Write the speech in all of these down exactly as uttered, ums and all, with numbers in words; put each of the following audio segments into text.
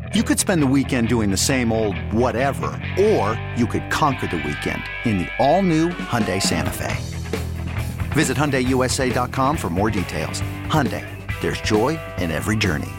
You could spend the weekend doing the same old whatever, or you could conquer the weekend in the all-new Hyundai Santa Fe. Visit Hyundai U S A dot com for more details. Hyundai, there's joy in every journey.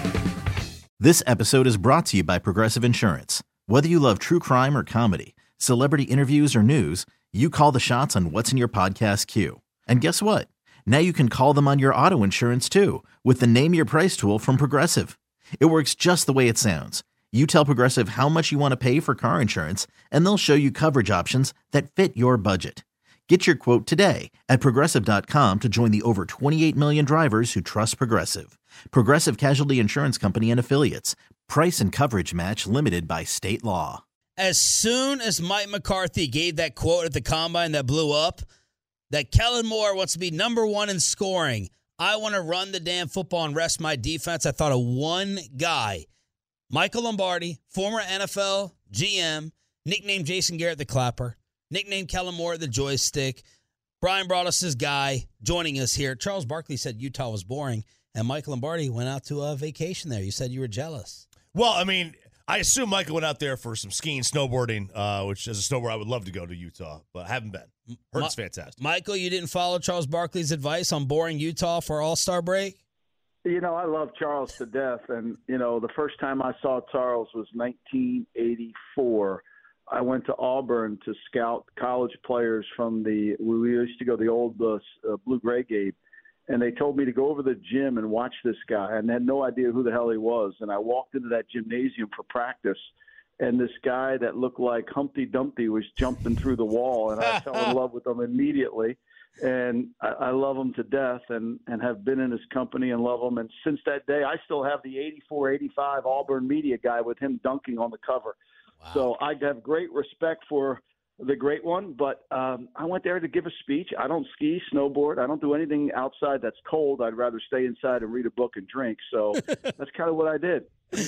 This episode is brought to you by Progressive Insurance. Whether you love true crime or comedy, celebrity interviews or news, you call the shots on what's in your podcast queue. And guess what? Now you can call them on your auto insurance too with the Name Your Price tool from Progressive. It works just the way it sounds. You tell Progressive how much you want to pay for car insurance, and they'll show you coverage options that fit your budget. Get your quote today at Progressive dot com to join the over twenty-eight million drivers who trust Progressive. Progressive Casualty Insurance Company and Affiliates. Price and coverage match limited by state law. As soon as Mike McCarthy gave that quote at the Combine that blew up, that Kellen Moore wants to be number one in scoring, I want to run the damn football and rest my defense, I thought of one guy, Michael Lombardi, former N F L G M, nicknamed Jason Garrett the Clapper, nicknamed Kellen Moore the Joystick. Brian brought us his guy joining us here. Charles Barkley said Utah was boring, and Michael Lombardi went out to a vacation there. You said you were jealous. Well, I mean, I assume Michael went out there for some skiing, snowboarding, uh, which as a snowboarder, I would love to go to Utah, but I haven't been. Heard Ma- it's fantastic. Michael, you didn't follow Charles Barkley's advice on boring Utah for All-Star break? You know, I love Charles to death, and, you know, the first time I saw Charles was nineteen eighty-four. I went to Auburn to scout college players from the – we used to go to the old uh, uh, Blue-Gray game, and they told me to go over to the gym and watch this guy. And I had no idea who the hell he was, and I walked into that gymnasium for practice, and this guy that looked like Humpty Dumpty was jumping through the wall, and I fell in love with him immediately. And I, I love him to death and, and have been in his company and love him. And since that day, I still have the eighty-four eighty-five Auburn media guy with him dunking on the cover. Wow. So I have great respect for the great one, but um, I went there to give a speech. I don't ski, snowboard. I don't do anything outside that's cold. I'd rather stay inside and read a book and drink. So that's kind of what I did.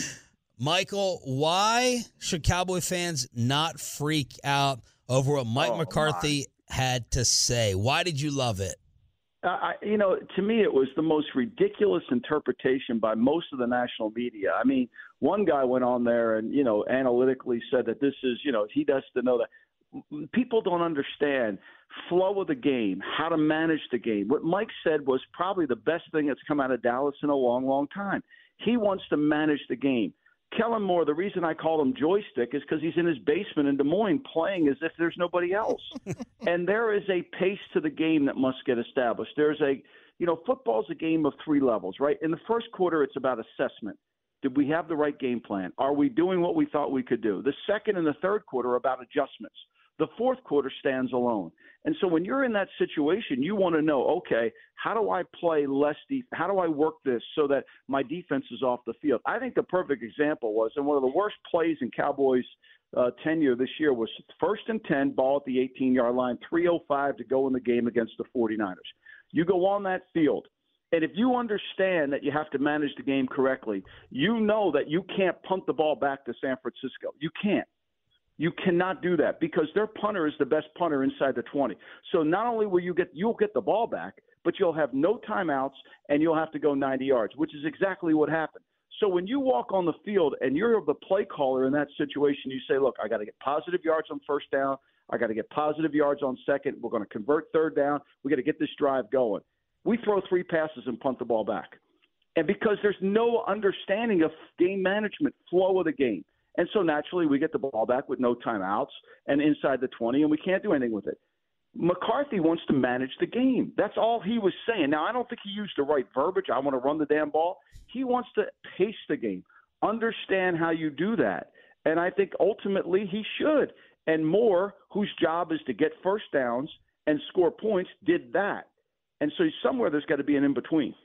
Michael, why should Cowboy fans not freak out over what Mike oh, McCarthy my. had to say? Why did you love it? Uh, I, you know, to me, it was the most ridiculous interpretation by most of the national media. I mean, one guy went on there and, you know, analytically said that this is, you know, he has to know that. People don't understand flow of the game, how to manage the game. What Mike said was probably the best thing that's come out of Dallas in a long, long time. He wants to manage the game. Kellen Moore, the reason I call him Joystick is because he's in his basement in Des Moines playing as if there's nobody else. And there is a pace to the game that must get established. There's a, you know, football's a game of three levels, right? In the first quarter, it's about assessment. Did we have the right game plan? Are we doing what we thought we could do? The second and the third quarter are about adjustments. The fourth quarter stands alone. And so when you're in that situation, you want to know, okay, how do I play less deep? How do I work this so that my defense is off the field? I think the perfect example was, and one of the worst plays in Cowboys uh, tenure this year was first and ten, ball at the eighteen-yard line, three oh five to go in the game against the forty-niners. You go on that field, and if you understand that you have to manage the game correctly, you know that you can't punt the ball back to San Francisco. You can't. You cannot do that because their punter is the best punter inside the twenty. So not only will you get you'll get the ball back, but you'll have no timeouts and you'll have to go ninety yards, which is exactly what happened. So when you walk on the field and you're the play caller in that situation, you say, look, I got to get positive yards on first down. I got to get positive yards on second. We're going to convert third down. We got to get this drive going. We throw three passes and punt the ball back. And because there's no understanding of game management, flow of the game. And so naturally we get the ball back with no timeouts and inside the twenty, and we can't do anything with it. McCarthy wants to manage the game. That's all he was saying. Now, I don't think he used the right verbiage. I want to run the damn ball. He wants to pace the game, understand how you do that. And I think ultimately he should. And Moore, whose job is to get first downs and score points, did that. And so somewhere there's got to be an in-between.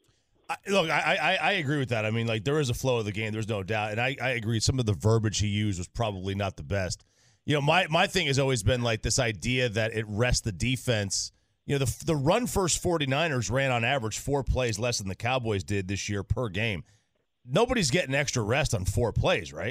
I, look, I, I I agree with that. I mean, like, there is a flow of the game. There's no doubt. And I, I agree. Some of the verbiage he used was probably not the best. You know, my, my thing has always been, like, this idea that it rests the defense. You know, the the run-first forty-niners ran on average four plays less than the Cowboys did this year per game. Nobody's getting extra rest on four plays, right?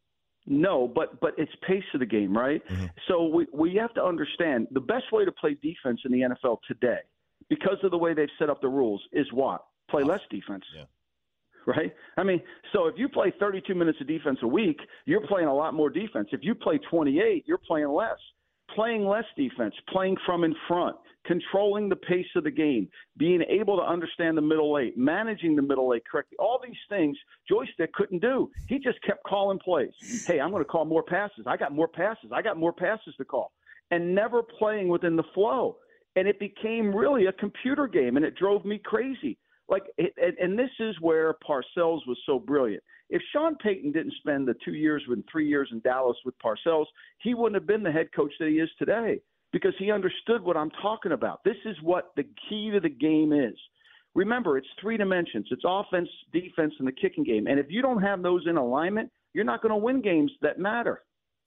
No, but but it's pace of the game, right? Mm-hmm. So we, we have to understand the best way to play defense in the N F L today, because of the way they've set up the rules, is what? Play less defense. Yeah. right? I mean, so if you play thirty-two minutes of defense a week, you're playing a lot more defense. If you play twenty-eight, you're playing less. Playing less defense, playing from in front, controlling the pace of the game, being able to understand the middle eight, managing the middle eight correctly. All these things Joystick couldn't do. He just kept calling plays. Hey, I'm going to call more passes. I got more passes. I got more passes to call. And never playing within the flow. And it became really a computer game, and it drove me crazy. Like, it, and, and this is where Parcells was so brilliant. If Sean Payton didn't spend the two years and three years in Dallas with Parcells, he wouldn't have been the head coach that he is today because he understood what I'm talking about. This is what the key to the game is. Remember, it's three dimensions. It's offense, defense, and the kicking game. And if you don't have those in alignment, you're not going to win games that matter.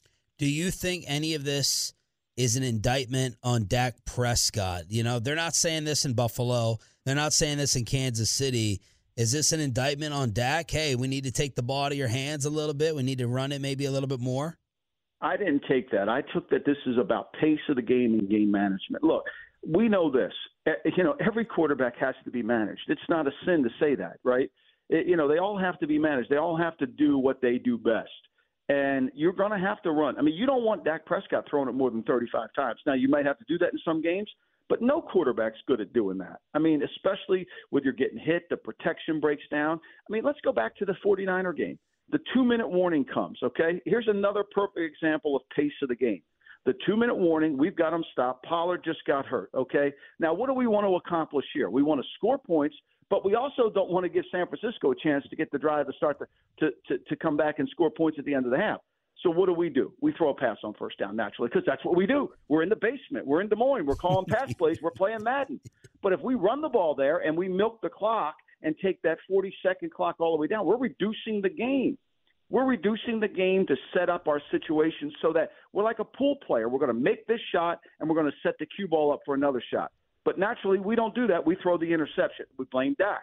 Do you think any of this is an indictment on Dak Prescott? You know, they're not saying this in Buffalo. They're not saying this in Kansas City. Is this an indictment on Dak? Hey, we need to take the ball out of your hands a little bit. We need to run it maybe a little bit more. I didn't take that. I took that this is about pace of the game and game management. Look, we know this. You know, every quarterback has to be managed. It's not a sin to say that, right? It, you know, they all have to be managed. They all have to do what they do best. And you're going to have to run. I mean, you don't want Dak Prescott throwing it more than thirty-five times. Now, you might have to do that in some games, but no quarterback's good at doing that. I mean, especially when you're getting hit, the protection breaks down. I mean, let's go back to the forty-niner game. The two-minute warning comes, okay? Here's another perfect example of pace of the game. The two-minute warning, we've got them stopped. Pollard just got hurt, okay? Now, what do we want to accomplish here? We want to score points, but we also don't want to give San Francisco a chance to get the drive to start to, to, to, to come back and score points at the end of the half. So what do we do? We throw a pass on first down naturally because that's what we do. We're in the basement. We're in Des Moines. We're calling pass plays. We're playing Madden. But if we run the ball there and we milk the clock and take that forty-second clock all the way down, we're reducing the game. We're reducing the game to set up our situation so that we're like a pool player. We're going to make this shot and we're going to set the cue ball up for another shot. But naturally, we don't do that. We throw the interception. We blame Dak.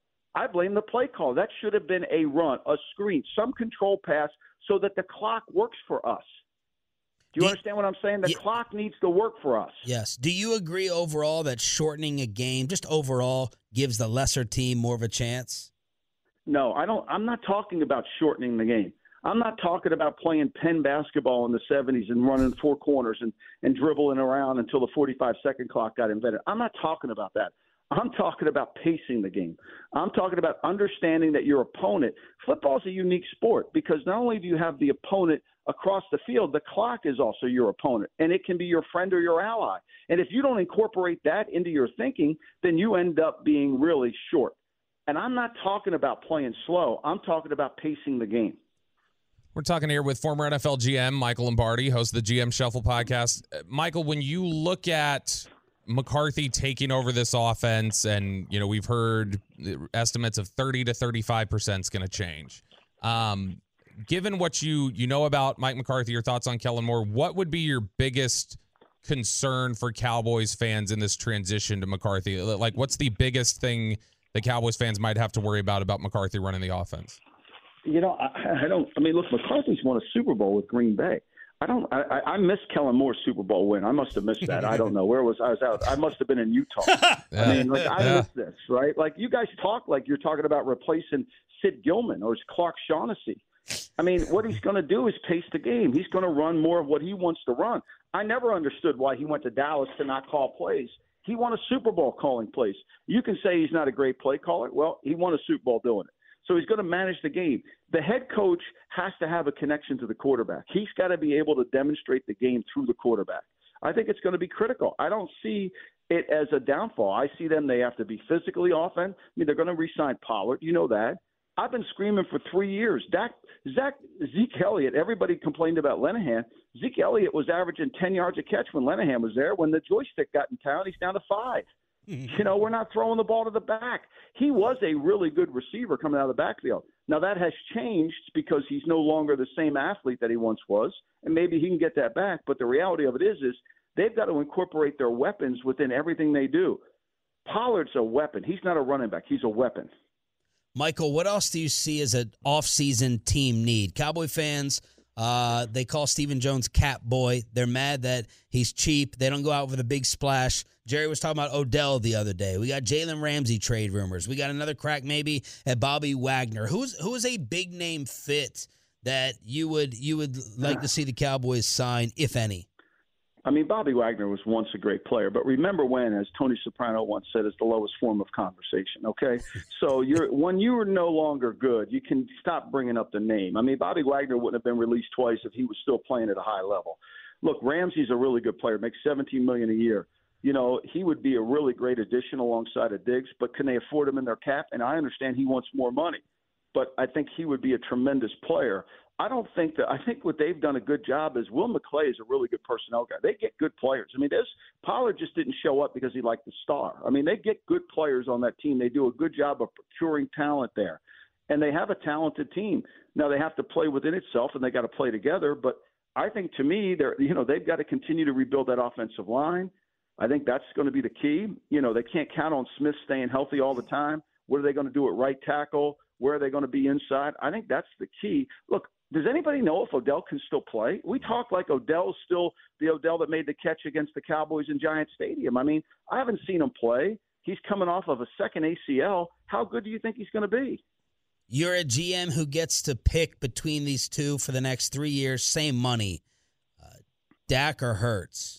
I blame the play call. That should have been a run, a screen, some control pass so that the clock works for us. Do you Do, understand what I'm saying? The yeah, clock needs to work for us. Yes. Do you agree overall that shortening a game, just overall, gives the lesser team more of a chance? No, I don't. I'm not talking about shortening the game. I'm not talking about playing pen basketball in the seventies and running four corners and, and dribbling around until the forty-five second clock got invented. I'm not talking about that. I'm talking about pacing the game. I'm talking about understanding that your opponent – football is a unique sport because not only do you have the opponent across the field, the clock is also your opponent, and it can be your friend or your ally. And if you don't incorporate that into your thinking, then you end up being really short. And I'm not talking about playing slow. I'm talking about pacing the game. We're talking here with former N F L G M Michael Lombardi, host of the G M Shuffle podcast. Uh, Michael, when you look at McCarthy taking over this offense, and you know we've heard estimates of thirty to thirty-five percent is going to change. Um, given what you you know about Mike McCarthy, your thoughts on Kellen Moore, what would be your biggest concern for Cowboys fans in this transition to McCarthy? Like, what's the biggest thing the Cowboys fans might have to worry about about McCarthy running the offense? You know, I, I don't. I mean, look, McCarthy's won a Super Bowl with Green Bay. I don't. I, I missed Kellen Moore's Super Bowl win. I must have missed that. I don't know where was I was out. I must have been in Utah. yeah. I mean, like I yeah. missed this, right? Like you guys talk like you're talking about replacing Sid Gilman or Clark Shaughnessy. I mean, what he's going to do is pace the game. He's going to run more of what he wants to run. I never understood why he went to Dallas to not call plays. He won a Super Bowl calling plays. You can say he's not a great play caller. Well, he won a Super Bowl doing it. So he's going to manage the game. The head coach has to have a connection to the quarterback. He's got to be able to demonstrate the game through the quarterback. I think it's going to be critical. I don't see it as a downfall. I see them, they have to be physically offense. I mean, they're going to re-sign Pollard. You know that. I've been screaming for three years. Dak, Zach, Zeke Elliott, everybody complained about Lenahan. Zeke Elliott was averaging ten yards a catch when Lenahan was there. When the joystick got in town, he's down to five. You know, we're not throwing the ball to the back. He was a really good receiver coming out of the backfield. Now, that has changed because he's no longer the same athlete that he once was, and maybe he can get that back. But the reality of it is, is they've got to incorporate their weapons within everything they do. Pollard's a weapon. He's not a running back. He's a weapon. Michael, what else do you see as an off-season team need? Cowboy fans Uh, they call Stephen Jones Cap Boy. They're mad that he's cheap. They don't go out with a big splash. Jerry was talking about Odell the other day. We got Jalen Ramsey trade rumors. We got another crack maybe at Bobby Wagner. Who's who is a big name fit that you would you would like to see the Cowboys sign, if any? I mean, Bobby Wagner was once a great player, but remember when, as Tony Soprano once said, it's the lowest form of conversation, okay? So you're when you are no longer good, you can stop bringing up the name. I mean, Bobby Wagner wouldn't have been released twice if he was still playing at a high level. Look, Ramsey's a really good player, makes seventeen million dollars a year. You know, he would be a really great addition alongside of Diggs, but can they afford him in their cap? And I understand he wants more money, but I think he would be a tremendous player. I don't think that – I think what they've done a good job is Will McClay is a really good personnel guy. They get good players. I mean, this Pollard just didn't show up because he liked the star. I mean, they get good players on that team. They do a good job of procuring talent there, and they have a talented team. Now, they have to play within itself, and they got to play together. But I think, to me, they're you know, they've got to continue to rebuild that offensive line. I think that's going to be the key. You know, they can't count on Smith staying healthy all the time. What are they going to do at right tackle? Where are they going to be inside? I think that's the key. Look, does anybody know if Odell can still play? We talk like Odell's still the Odell that made the catch against the Cowboys in Giant Stadium. I mean, I haven't seen him play. He's coming off of a second A C L. How good do you think he's going to be? You're a G M who gets to pick between these two for the next three years, same money. Uh, Dak or Hurts?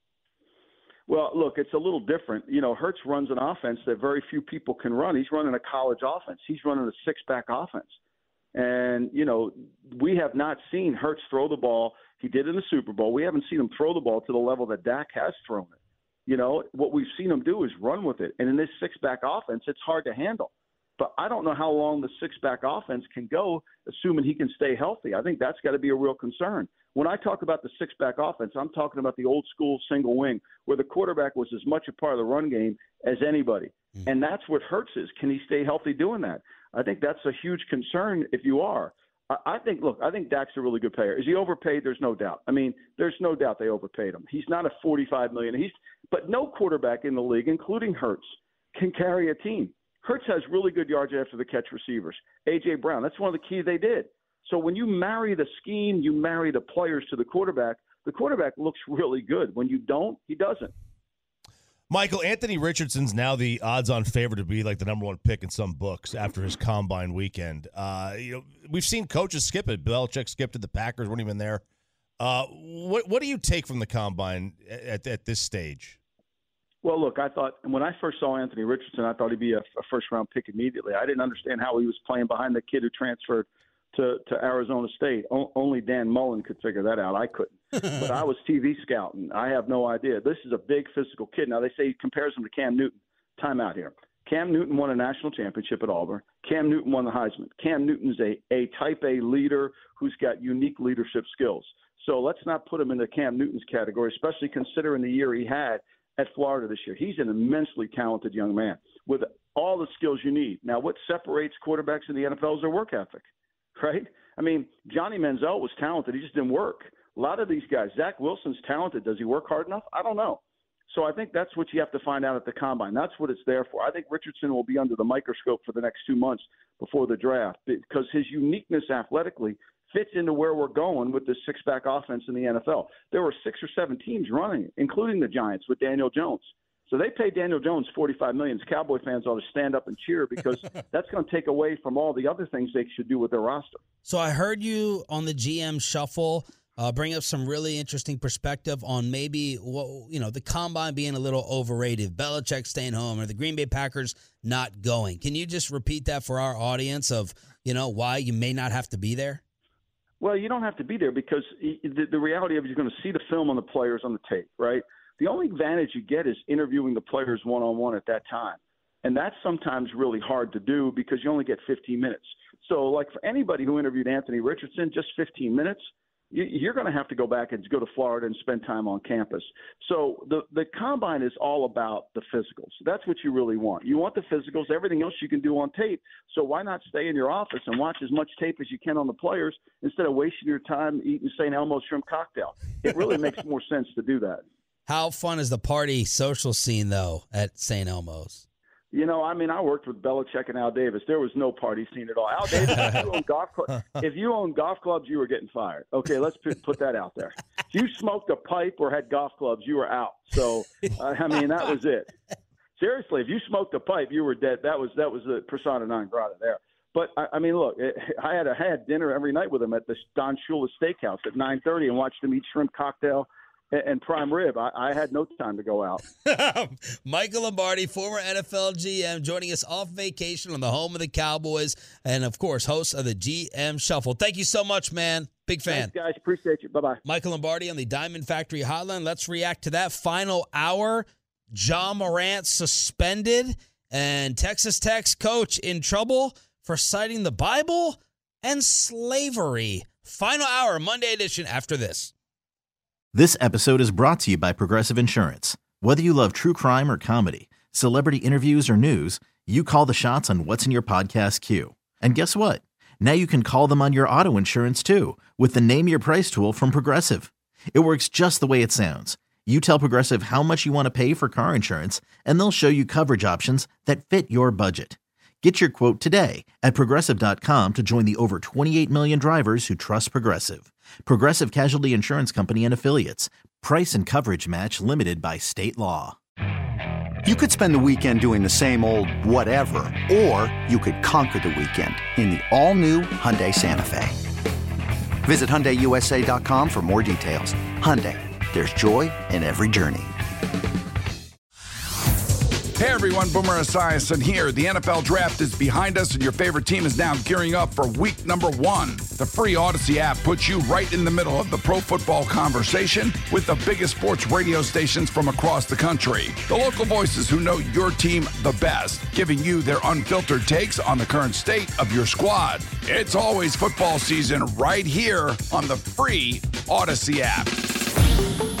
Well, look, it's a little different. You know, Hurts runs an offense that very few people can run. He's running a college offense. He's running a six-back offense. And, you know, we have not seen Hurts throw the ball. He did in the Super Bowl. We haven't seen him throw the ball to the level that Dak has thrown it. You know, what we've seen him do is run with it. And in this six-back offense, it's hard to handle. But I don't know how long the six-back offense can go, assuming he can stay healthy. I think that's got to be a real concern. When I talk about the six-back offense, I'm talking about the old-school single wing, where the quarterback was as much a part of the run game as anybody. Mm-hmm. And that's what Hurts is. Can he stay healthy doing that? I think that's a huge concern if you are. I, I think, look, I think Dak's a really good player. Is he overpaid? There's no doubt. I mean, there's no doubt they overpaid him. He's not a forty-five million dollars. He's, but no quarterback in the league, including Hurts, can carry a team. Hurts has really good yards after the catch receivers. A J. Brown, that's one of the keys they did. So when you marry the scheme, you marry the players to the quarterback, the quarterback looks really good. When you don't, he doesn't. Michael, Anthony Richardson's now the odds-on favorite to be like the number one pick in some books after his combine weekend. Uh, you know, we've seen coaches skip it. Belichick skipped it. The Packers weren't even there. Uh, what what do you take from the combine at, at this stage? Well, look, I thought when I first saw Anthony Richardson, I thought he'd be a, a first-round pick immediately. I didn't understand how he was playing behind the kid who transferred to, to Arizona State. O- only Dan Mullen could figure that out. I couldn't. But I was T V scouting. I have no idea. This is a big physical kid. Now, they say he compares him to Cam Newton. Time out here. Cam Newton won a national championship at Auburn. Cam Newton won the Heisman. Cam Newton is a, a type A leader who's got unique leadership skills. So let's not put him into Cam Newton's category, especially considering the year he had at Florida this year. He's an immensely talented young man with all the skills you need. Now, what separates quarterbacks in the N F L is their work ethic, right? I mean, Johnny Manziel was talented. He just didn't work. A lot of these guys, Zach Wilson's talented. Does he work hard enough? I don't know. So I think that's what you have to find out at the combine. That's what it's there for. I think Richardson will be under the microscope for the next two months before the draft because his uniqueness athletically fits into where we're going with this six-back offense in the N F L. There were six or seven teams running, including the Giants with Daniel Jones. So they paid Daniel Jones forty-five million dollars. Cowboy fans ought to stand up and cheer because that's going to take away from all the other things they should do with their roster. So I heard you on the G M Shuffle uh, bring up some really interesting perspective on maybe what, you know, the combine being a little overrated, Belichick staying home, or the Green Bay Packers not going. Can you just repeat that for our audience of, you know, why you may not have to be there? Well, you don't have to be there because the, the reality of it, you're going to see the film on the players on the tape, right? The only advantage you get is interviewing the players one-on-one at that time. And that's sometimes really hard to do because you only get fifteen minutes. So, like for anybody who interviewed Anthony Richardson, just fifteen minutes, you, you're going to have to go back and go to Florida and spend time on campus. So the, the combine is all about the physicals. That's what you really want. You want the physicals. Everything else you can do on tape. So why not stay in your office and watch as much tape as you can on the players instead of wasting your time eating Saint Elmo's shrimp cocktail? It really makes more sense to do that. How fun is the party social scene, though, at Saint Elmo's? You know, I mean, I worked with Belichick and Al Davis. There was no party scene at all. Al Davis, if you own golf, cl- if you own golf clubs, you were getting fired. Okay, let's put, put that out there. If you smoked a pipe or had golf clubs, you were out. So, uh, I mean, that was it. Seriously, if you smoked a pipe, you were dead. That was that was the persona non grata there. But I, I mean, look, it, I had a, I had dinner every night with him at the Don Shula Steakhouse at nine thirty and watched him eat shrimp cocktail and prime rib. I, I had no time to go out. Michael Lombardi, former N F L G M, joining us off vacation on the home of the Cowboys, and of course, host of the G M Shuffle. Thank you so much, man. Big fan. Thanks, guys. Appreciate you. Bye bye. Michael Lombardi on the Diamond Factory Hotline. Let's react to that final hour. John Morant suspended, and Texas Tech's coach in trouble for citing the Bible and slavery. Final hour, Monday edition. After this. This episode is brought to you by Progressive Insurance. Whether you love true crime or comedy, celebrity interviews or news, you call the shots on what's in your podcast queue. And guess what? Now you can call them on your auto insurance too with the Name Your Price tool from Progressive. It works just the way it sounds. You tell Progressive how much you want to pay for car insurance, and they'll show you coverage options that fit your budget. Get your quote today at Progressive dot com to join the over twenty-eight million drivers who trust Progressive. Progressive Casualty Insurance Company and Affiliates. Price and coverage match limited by state law. You could spend the weekend doing the same old whatever, or you could conquer the weekend in the all-new Hyundai Santa Fe. Visit Hyundai U S A dot com for more details. Hyundai, there's joy in every journey. Hey everyone, Boomer Esiason here. The N F L Draft is behind us and your favorite team is now gearing up for week number one. The free Odyssey app puts you right in the middle of the pro football conversation with the biggest sports radio stations from across the country. The local voices who know your team the best, giving you their unfiltered takes on the current state of your squad. It's always football season right here on the free Odyssey app.